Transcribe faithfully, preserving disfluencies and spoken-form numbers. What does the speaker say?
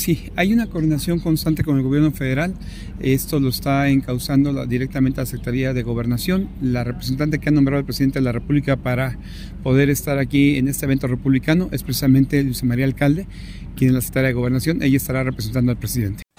Sí, hay una coordinación constante con el gobierno federal. Esto lo está encauzando la, directamente a la Secretaría de Gobernación. La representante que ha nombrado el presidente de la República para poder estar aquí en este evento republicano es precisamente Luisa María Alcalde, quien es la Secretaria de Gobernación. Ella estará representando al presidente.